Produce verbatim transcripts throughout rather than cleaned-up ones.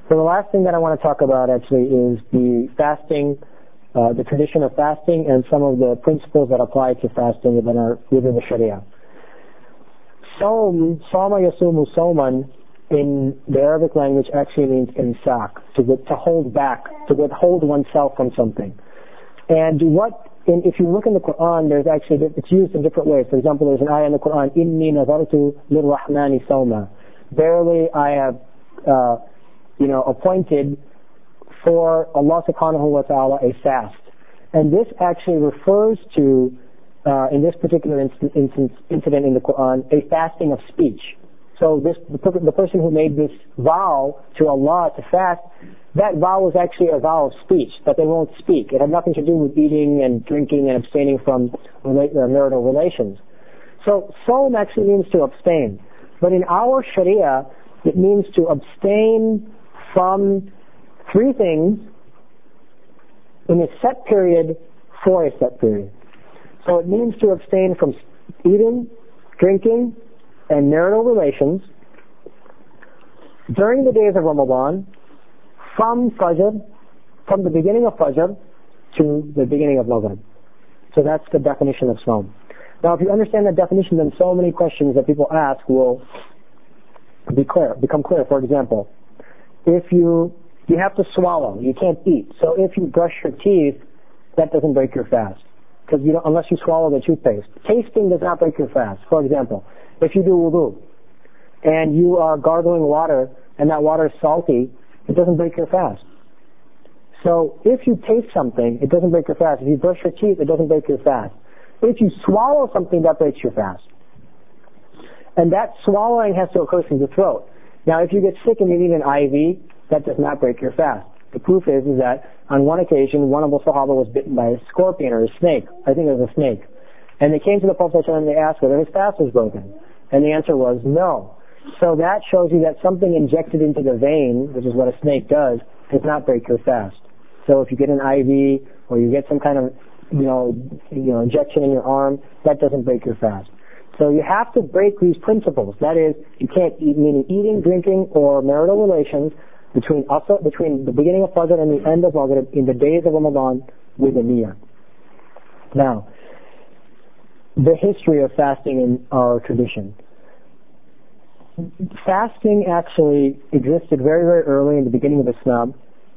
So the last thing that I want to talk about actually is the fasting, uh, the tradition of fasting and some of the principles that apply to fasting within, our, within the Sharia. Sawm, Sawma yasumu sawman, in the Arabic language actually means imsak, to, to hold back, to withhold oneself from something. And what, in, if you look in the Quran, there's actually, it's used in different ways. For example, there's an ayah in the Quran, Inni nazartu lirrahmani sawma. Verily I have, uh, you know, appointed for Allah subhanahu wa ta'ala a fast. And this actually refers to, uh, in this particular instance, instance, incident in the Quran, a fasting of speech. So this, the, the person who made this vow to Allah to fast, that vow was actually a vow of speech, that they won't speak. It had nothing to do with eating and drinking and abstaining from rela- uh, marital relations. So Sawm actually means to abstain. But in our Sharia, it means to abstain from three things in a set period for a set period. So it means to abstain from eating, drinking, and marital relations during the days of Ramadan, from Fajr, from the beginning of Fajr to the beginning of Maghrib. So that's the definition of Sawm. Now if you understand that definition, then so many questions that people ask will be clear, become clear. For example, if you you have to swallow, you can't eat. So if you brush your teeth, that doesn't break your fast, because you don't, unless you swallow the toothpaste. Tasting does not break your fast. For example, if you do wudu and you are gargling water and that water is salty, it doesn't break your fast. So if you taste something, it doesn't break your fast. If you brush your teeth, it doesn't break your fast. If you swallow something, that breaks your fast. And that swallowing has to occur through the throat. Now if you get sick and you need an I V, that does not break your fast. The proof is, is that on one occasion, one of the Sahaba was bitten by a scorpion or a snake. I think it was a snake. And they came to the Prophet and they asked whether his fast was broken. And the answer was no. So that shows you that something injected into the vein, which is what a snake does, does not break your fast. So if you get an I V or you get some kind of, you know, you know, injection in your arm, that doesn't break your fast. So you have to break these principles. That is, you can't eat, meaning eating, drinking, or marital relations between asr, between the beginning of Fajr and the end of Maghrib in the days of Ramadan with a niyyah. Now, the history of fasting in our tradition. Fasting actually existed very, very early in the beginning of Islam.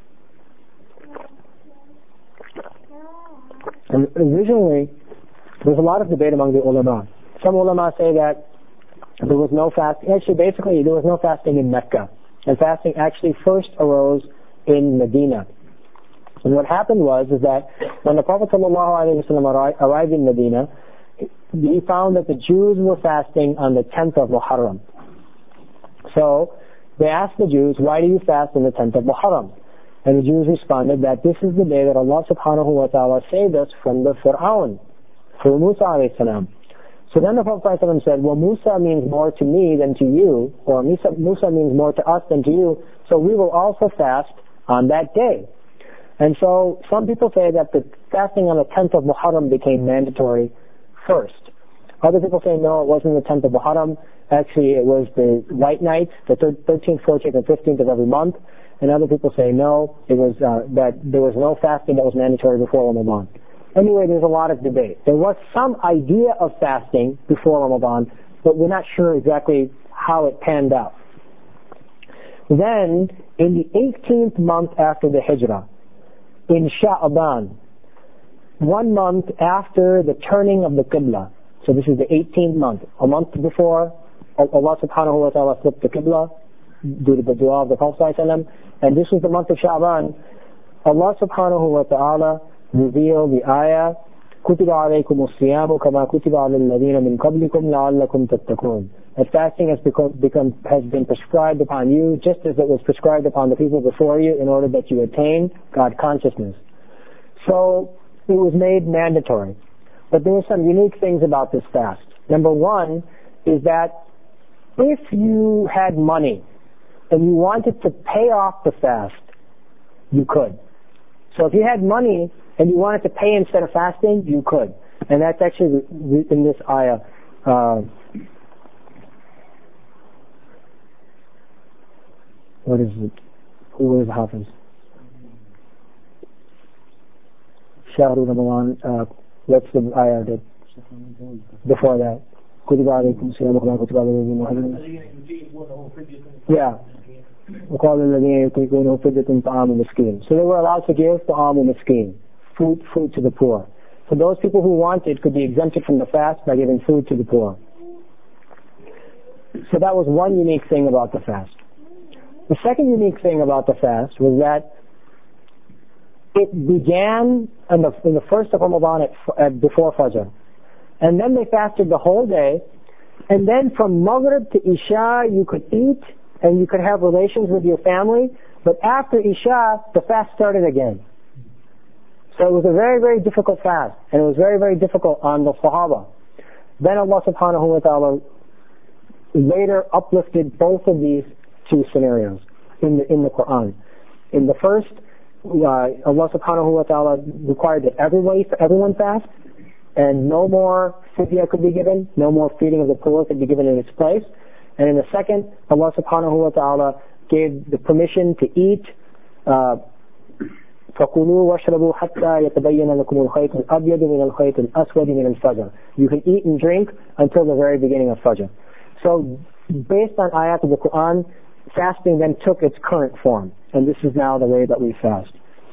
And originally, there's a lot of debate among the ulama. Some ulama say that there was no fasting. Actually, basically, there was no fasting in Mecca. And fasting actually first arose in Medina. And what happened was is that when the Prophet ﷺ arrived in Medina, he found that the Jews were fasting on the tenth of Muharram. So they asked the Jews, why do you fast on the tenth of Muharram? And the Jews responded that this is the day that Allah subhanahu wa ta'ala saved us from the Fir'aun, through Musa alayhi salam. So then the Prophet ﷺ said, well, Musa means more to me than to you, or Musa, Musa means more to us than to you, so we will also fast on that day. And so some people say that the fasting on the tenth of Muharram became mandatory first. Other people say, no, it wasn't the tenth of Muharram. Actually, it was the white night, the thirteenth, fourteenth, and fifteenth of every month. And other people say, no, it was uh, that there was no fasting that was mandatory before Ramadan. Anyway, there's a lot of debate. There was some idea of fasting before Ramadan, but we're not sure exactly how it panned out. Then, in the eighteenth month after the Hijrah, in Sha'aban, one month after the turning of the Qibla, so this is the eighteenth month, a month before Allah subhanahu wa ta'ala flipped the Qibla, due to the dua of the Prophet ﷺ, and this was the month of Sha'aban, Allah subhanahu wa ta'ala revealed the ayah, كُتِبَ عَلَيْكُمُ الصِّيَامُ كَمَا كُتِبَ عَلَى الَّذِينَ مِنْ قَبْلِكُمْ لَعَلَّكُمْ تَتَّقُونَ. That fasting has become, become has been prescribed upon you, just as it was prescribed upon the people before you, in order that you attain God consciousness. So it was made mandatory. But there are some unique things about this fast. Number one is that if you had money and you wanted to pay off the fast, you could. So if you had money and you wanted to pay instead of fasting, you could. And that's actually in this ayah. Uh, what is it? Who is Hafiz? Shahru Ramadan, uh, what's the ayah that before that? Yeah. وقال الذين يطيقونه فدية طعام مسكين. So they were allowed to give طعام مسكين, food, food to the poor. So those people who wanted could be exempted from the fast by giving food to the poor. So that was one unique thing about the fast. The second unique thing about the fast was that it began in the, in the first of Ramadan at, at before Fajr. And then they fasted the whole day. And then from Maghrib to Isha you could eat and you could have relations with your family. But after Isha, the fast started again. So it was a very, very difficult fast. And it was very, very difficult on the Sahaba. Then Allah subhanahu wa ta'ala later uplifted both of these two scenarios in the, in the Quran. In the first, uh, Allah subhanahu wa ta'ala required that everybody, everyone fast, and no more fidya could be given, no more feeding of the poor could be given in its place. And in the second, Allah subhanahu wa ta'ala gave the permission to eat uh, فَكُلُوا وَاشْرَبُوا حَتَّى يَتَبَيَّنَ لَكُمُ الْخَيْطُ الْأَبْيَضُ مِنَ الْخَيْطِ الْأَسْوَدِ مِنَ الْفَجْرِ. You can eat and drink until the very beginning of Fajr. So, based on ayat of the Quran, fasting then took its current form. And this is now the way that we fast.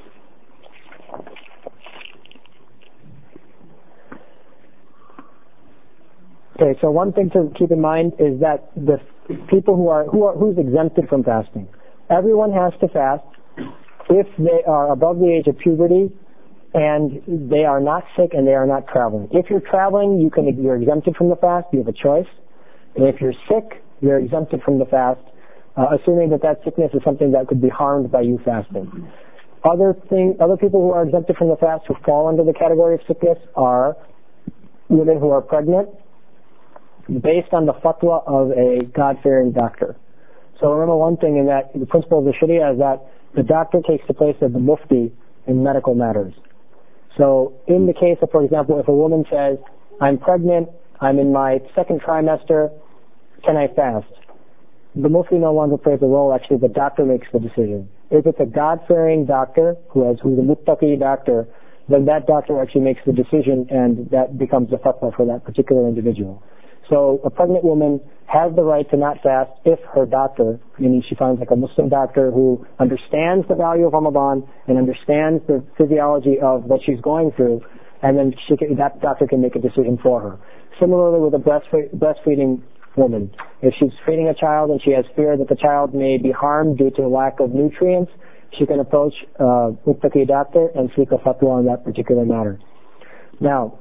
Okay, so one thing to keep in mind is that the people who are, who are who's exempted from fasting. Everyone has to fast if they are above the age of puberty and they are not sick and they are not traveling. If you're traveling, you can, you're exempted from the fast, you have a choice. And if you're sick, you're exempted from the fast, uh, assuming that that sickness is something that could be harmed by you fasting. Other thing, other people who are exempted from the fast who fall under the category of sickness are women who are pregnant, based on the fatwa of a God-fearing doctor. So remember one thing in that the principle of the Sharia is that the doctor takes the place of the mufti in medical matters. So in the case of, for example, if a woman says, I'm pregnant, I'm in my second trimester, can I fast? The mufti no longer plays a role, actually the doctor makes the decision. If it's a God-fearing doctor, who has, who's a muttaqi doctor, then that doctor actually makes the decision and that becomes the fatwa for that particular individual. So a pregnant woman has the right to not fast if her doctor, meaning she finds like a Muslim doctor who understands the value of Ramadan and understands the physiology of what she's going through, and then she can, that doctor can make a decision for her. Similarly with a breastfe- breastfeeding woman, if she's feeding a child and she has fear that the child may be harmed due to a lack of nutrients, she can approach a muttaqi doctor and seek a fatwa on that particular matter. Now,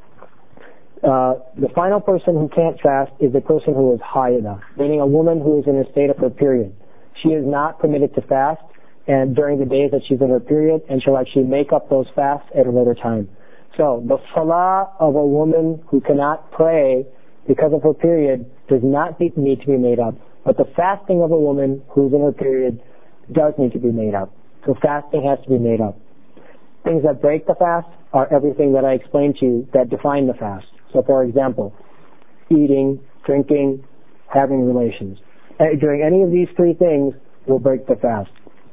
Uh, the final person who can't fast is the person who is haida, meaning a woman who is in a state of her period. She is not permitted to fast and during the days that she's in her period, and she'll actually make up those fasts at a later time. So the salah of a woman who cannot pray because of her period does not need to be made up, but the fasting of a woman who's in her period does need to be made up. So fasting has to be made up. Things that break the fast are everything that I explained to you that define the fast. So for example, eating, drinking, having relations. During any of these three things will break the fast.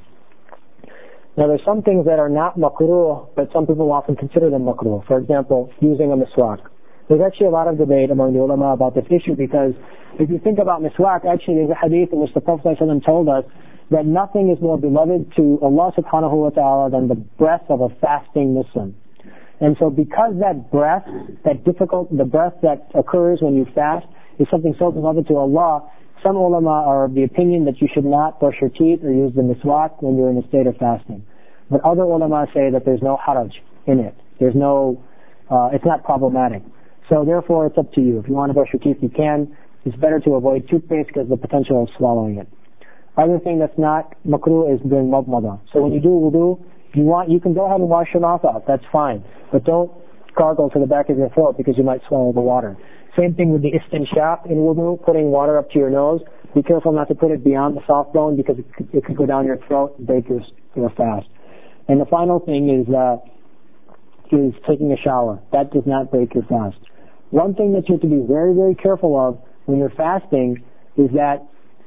Now there's some things that are not makruh, but some people often consider them makruh. For example, using a miswak. There's actually a lot of debate among the ulama about this issue because if you think about miswak, actually there's a hadith in which the Prophet ﷺ told us that nothing is more beloved to Allah subhanahu wa ta'ala than the breath of a fasting Muslim. And so because that breath, that difficult, the breath that occurs when you fast is something so beloved to Allah, some ulama are of the opinion that you should not brush your teeth or use the miswak when you're in a state of fasting. But other ulama say that there's no haraj in it. There's no, uh, it's not problematic. So therefore it's up to you. If you want to brush your teeth, you can. It's better to avoid toothpaste because of the potential of swallowing it. Other thing that's not makruh is doing madmada. So when you do wudu, if you want, you can go ahead and wash your mouth out. That's fine. But don't gargle to the back of your throat because you might swallow the water. Same thing with the istinshaq in wudu, putting water up to your nose. Be careful not to put it beyond the soft bone because it could, it could go down your throat and break your, your fast. And the final thing is, uh, is taking a shower. That does not break your fast. One thing that you have to be very, very careful of when you're fasting is that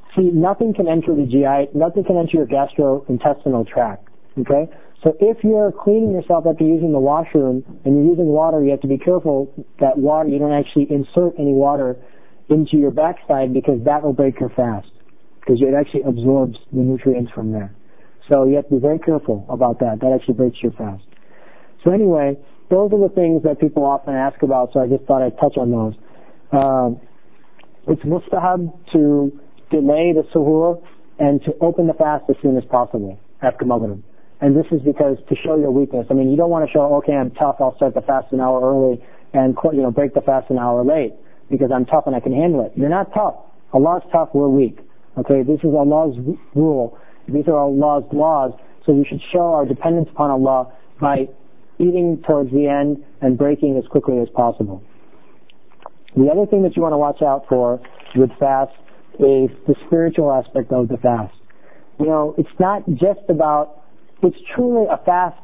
See, nothing can enter the G I, nothing can enter your gastrointestinal tract, okay? So if you're cleaning yourself after using the washroom and you're using water, you have to be careful that water, you don't actually insert any water into your backside, because that will break your fast, because it actually absorbs the nutrients from there. So you have to be very careful about that. That actually breaks your fast. So anyway, those are the things that people often ask about, so I just thought I'd touch on those. Um, it's mustahab to delay the suhoor and to open the fast as soon as possible after Maghrib. And this is because to show your weakness. I mean, you don't want to show, okay, I'm tough, I'll start the fast an hour early and, you know, break the fast an hour late because I'm tough and I can handle it. You're not tough. Allah's tough, we're weak. Okay, this is Allah's rule. These are Allah's laws. So we should show our dependence upon Allah by eating towards the end and breaking as quickly as possible. The other thing that you want to watch out for with fast is the spiritual aspect of the fast. You know, it's not just about, it's truly a fast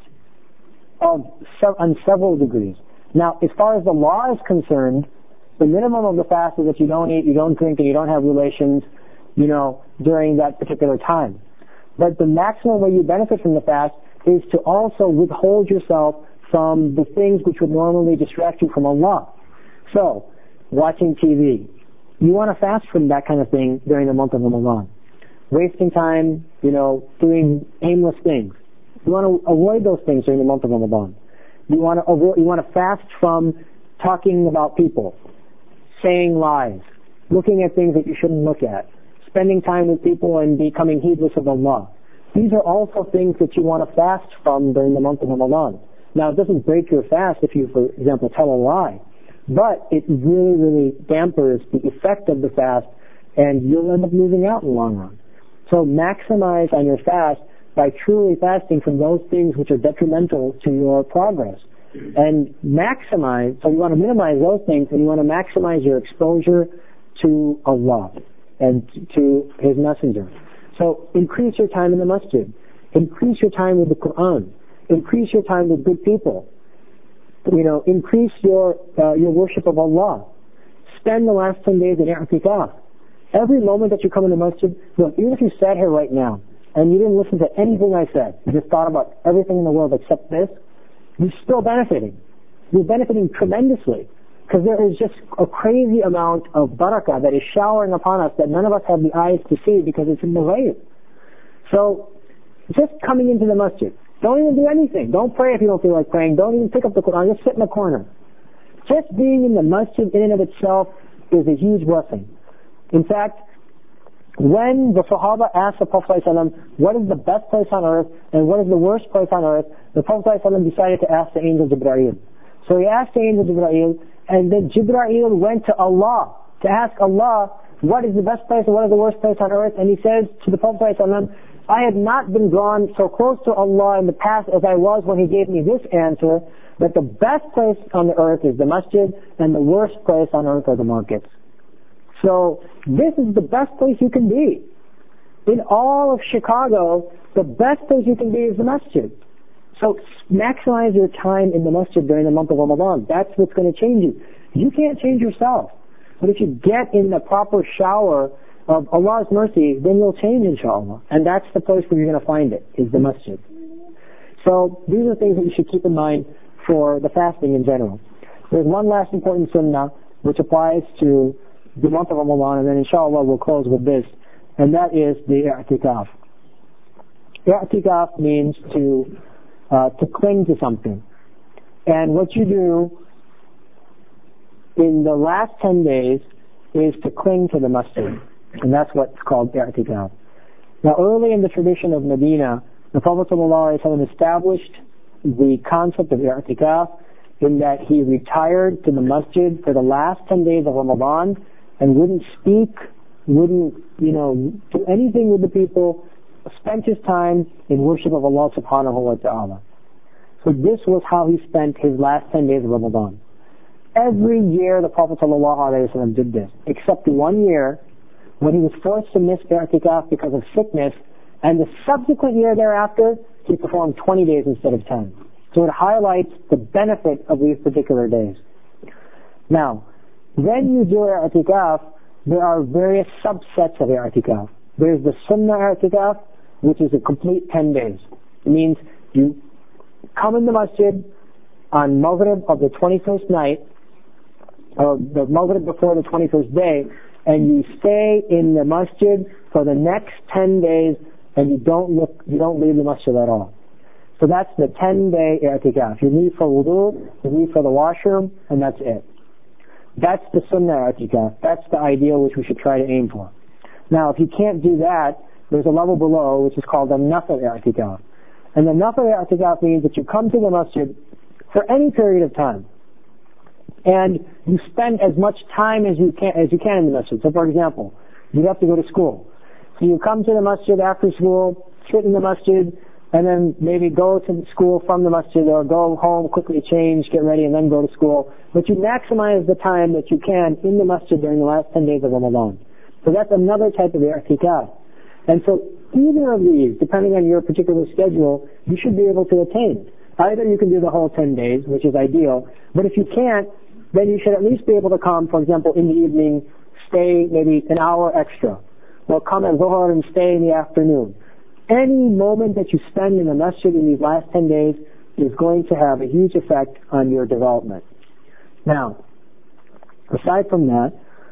of on several degrees. Now, as far as the law is concerned, the minimum of the fast is that you don't eat, you don't drink, and you don't have relations, you know, during that particular time. But the maximum way you benefit from the fast is to also withhold yourself from the things which would normally distract you from Allah. So, watching T V. You want to fast from that kind of thing during the month of Ramadan. Wasting time, you know, doing aimless things. You want to avoid those things during the month of Ramadan. You want to avoid, you want to fast from talking about people, saying lies, looking at things that you shouldn't look at, spending time with people and becoming heedless of Allah. These are also things that you want to fast from during the month of Ramadan. Now, it doesn't break your fast if you, for example, tell a lie, but it really, really dampers the effect of the fast, and you'll end up losing out in the long run. So maximize on your fast by truly fasting from those things which are detrimental to your progress. And maximize, so you want to minimize those things, and you want to maximize your exposure to Allah and to His Messenger. So increase your time in the masjid. Increase your time with the Quran. Increase your time with good people. You know, increase your uh, your worship of Allah. Spend the last ten days in i'tikaf. Every moment that you come in the masjid, look, even if you sat here right now and you didn't listen to anything I said, you just thought about everything in the world except this, you're still benefiting. You're benefiting tremendously, because there is just a crazy amount of barakah that is showering upon us that none of us have the eyes to see because it's in the ghaib. So, just coming into the masjid, don't even do anything. Don't pray if you don't feel like praying. Don't even pick up the Quran. Just sit in the corner. Just being in the masjid in and of itself is a huge blessing. In fact, when the Sahaba asked the Prophet ﷺ, what is the best place on earth and what is the worst place on earth, the Prophet ﷺ decided to ask the angel Jibreel. So he asked the angel Jibreel, and then Jibreel went to Allah to ask Allah, what is the best place and what is the worst place on earth? And he says to the Prophet ﷺ, I had not been drawn so close to Allah in the past as I was when He gave me this answer, that the best place on the earth is the masjid, and the worst place on earth are the markets. So, this is the best place you can be. In all of Chicago, the best place you can be is the masjid. So, maximize your time in the masjid during the month of Ramadan. That's what's going to change you. You can't change yourself. But if you get in the proper shower of Allah's mercy, then you'll change, inshallah. And that's the place where you're going to find it, is the masjid. So, these are things that you should keep in mind for the fasting in general. There's one last important sunnah which applies to the month of Ramadan, and then inshallah we'll close with this, and that is the i'tikaf. I'tikaf means to uh, to cling to something. And what you do in the last ten days is to cling to the masjid. And that's what's called i'tikaf. Now, early in the tradition of Medina, the Prophet ﷺ established the concept of i'tikaf in that he retired to the masjid for the last ten days of Ramadan and wouldn't speak, wouldn't, you know, do anything with the people, spent his time in worship of Allah subhanahu wa ta'ala. So this was how he spent his last ten days of Ramadan. Every year the Prophet ﷺ did this, except one year when he was forced to miss i'tikaf because of sickness, and the subsequent year thereafter he performed twenty days instead of ten. So it highlights the benefit of these particular days. Now, when you do i'tikaf, there are various subsets of i'tikaf. There's the sunnah i'tikaf, which is a complete ten days. It means you come in the masjid on Maghrib of the twenty-first night, or the Maghrib before the twenty-first day, and you stay in the masjid for the next ten days, and you don't look, you don't leave the masjid at all. So that's the ten day i'tikaf. You leave for wudu, you leave for the washroom, and that's it. That's the sunnah i'tikaf. That's the ideal which we should try to aim for. Now, if you can't do that, there's a level below which is called the nafil i'tikaf. And the nafil i'tikaf means that you come to the masjid for any period of time, and you spend as much time as you can as you can in the masjid. So, for example, you have to go to school. So you come to the masjid after school, sit in the masjid, and then maybe go to school from the masjid, or go home, quickly change, get ready, and then go to school. But you maximize the time that you can in the masjid during the last ten days of Ramadan. So that's another type of i'tikaf. And so either of these, depending on your particular schedule, you should be able to attain. Either you can do the whole ten days, which is ideal, but if you can't, then you should at least be able to come, for example, in the evening, stay maybe an hour extra, or come at Zuhr and stay in the afternoon. Any moment that you spend in the masjid in these last ten days is going to have a huge effect on your development. Now, aside from that,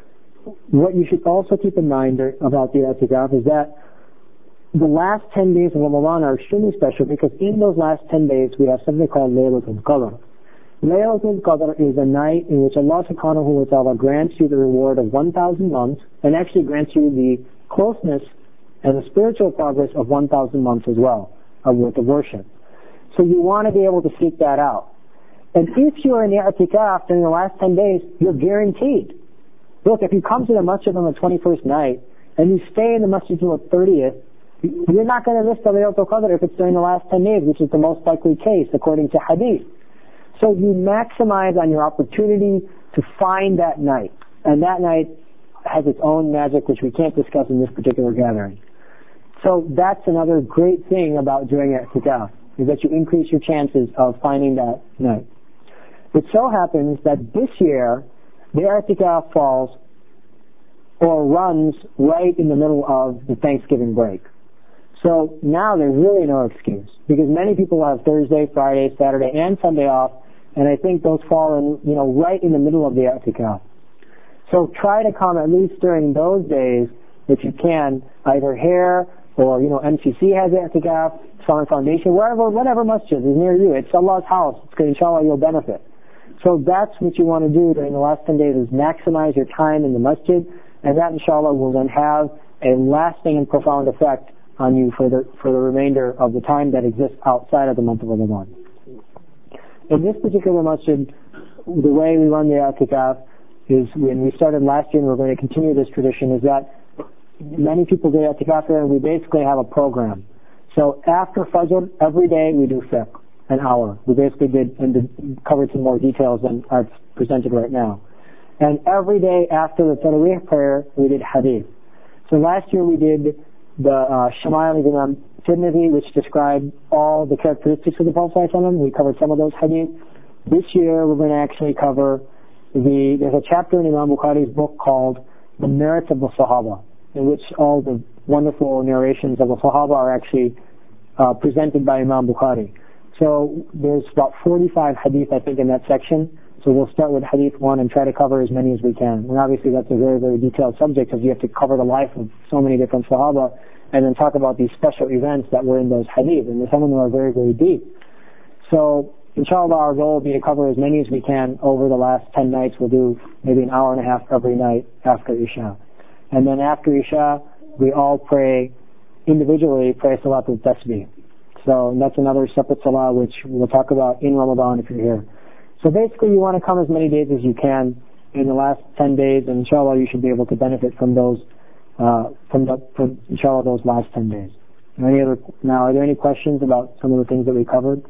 what you should also keep in mind about the i'tikaf is that the last ten days of Ramadan are extremely special, because in those last ten days we have something called Laylatul Qadr. Laylatul Qadr is a night in which Allah subhanahu wa ta'ala grants you the reward of one thousand months, and actually grants you the closeness and the spiritual progress of one thousand months as well, of with the worship. So you want to be able to seek that out. And if you're in the i'tikaf during the last ten days, you're guaranteed. Look, if you come to the masjid on the twenty-first night, and you stay in the masjid until the thirtieth, you're not going to miss the Laylatul Qadr if it's during the last ten days, which is the most likely case according to hadith. So you maximize on your opportunity to find that night. And that night has its own magic, which we can't discuss in this particular gathering. So that's another great thing about doing i'tikaf, is that you increase your chances of finding that night. It so happens that this year, the i'tikaf falls or runs right in the middle of the Thanksgiving break. So now there's really no excuse, because many people have Thursday, Friday, Saturday, and Sunday off, and I think those fall in, you know, right in the middle of the i'tikaf. So try to come at least during those days if you can, either here or, you know, M C C has i'tikaf, Islamic Foundation, wherever, whatever masjid is near you. It's Allah's house. It's good, inshallah, you'll benefit. So that's what you want to do during the last ten days, is maximize your time in the masjid, and that, inshallah, will then have a lasting and profound effect on you for the for the remainder of the time that exists outside of the month of Ramadan. In this particular masjid, the way we run the i'tikaf is, when we started last year and we're going to continue this tradition, is that many people do i'tikaf here, and we basically have a program. So after Fajr, every day we do fiqh, an hour. We basically did and did, covered some more details than I've presented right now. And every day after the Taraweeh prayer, we did hadith. So last year we did the uh, Shama'il of Imam Tirmidhi, which described all the characteristics of the Prophet ﷺ. We covered some of those hadith. This year we're going to actually cover the, there's a chapter in Imam Bukhari's book called The Merits of the Sahaba, in which all the wonderful narrations of the Sahaba are actually uh, presented by Imam Bukhari. So there's about forty-five hadith, I think, in that section. So we'll start with hadith one and try to cover as many as we can. And obviously that's a very, very detailed subject, because you have to cover the life of so many different Sahaba, and then talk about these special events that were in those hadith. And some of them are very, very deep. So inshallah, our goal will be to cover as many as we can over the last ten nights. We'll do maybe an hour and a half every night after Isha. And then after Isha, we all pray individually, pray Salatul Tasbih. So that's another separate salah, which we'll talk about in Ramadan if you're here. So basically, you want to come as many days as you can in the last ten days, and inshallah, you should be able to benefit from those, uh, from the, from inshallah, those last ten days. Any other, now, are there any questions about some of the things that we covered?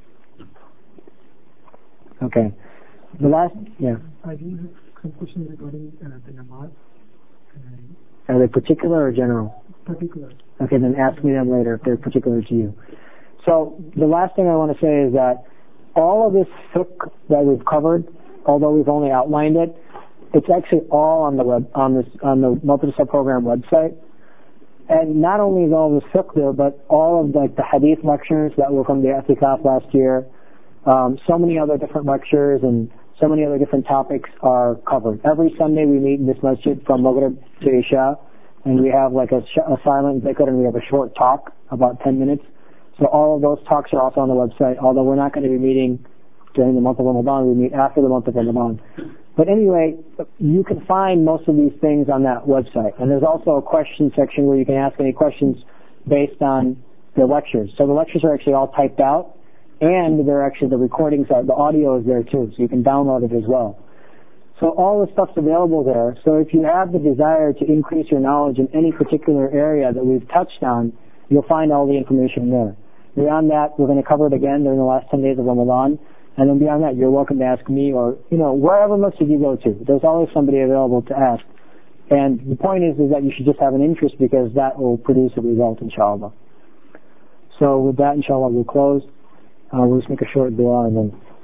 Okay. The last, yeah. I do have some questions regarding uh, the namaz. Uh, are they particular or general? Particular. Okay, then ask me them later if they're particular to you. So the last thing I want to say is that all of this fiqh that we've covered, although we've only outlined it, It's actually all on the web, on this, on the Madrasa program website. And not only is all this fiqh there, but all of like the hadith lectures that were from the I'tikaf last year, um, so many other different lectures and so many other different topics are covered. Every Sunday we meet in this masjid from Maghrib to Isha, and we have like a, sh- a silent dhikr, and we have a short talk, about ten minutes. So all of those talks are also on the website, although we're not going to be meeting during the month of Ramadan. We meet after the month of Ramadan. But anyway, you can find most of these things on that website. And there's also a question section where you can ask any questions based on the lectures. So the lectures are actually all typed out, and they're actually, the recordings are, the audio is there too, so you can download it as well. So all the stuff's available there. So if you have the desire to increase your knowledge in any particular area that we've touched on, you'll find all the information there. Beyond that, we're going to cover it again during the last ten days of Ramadan. And then beyond that, you're welcome to ask me or, you know, wherever masjid you go to. There's always somebody available to ask. And the point is, is that you should just have an interest, because that will produce a result, inshallah. So with that, inshallah, we'll close. Uh, we'll just make a short dua and then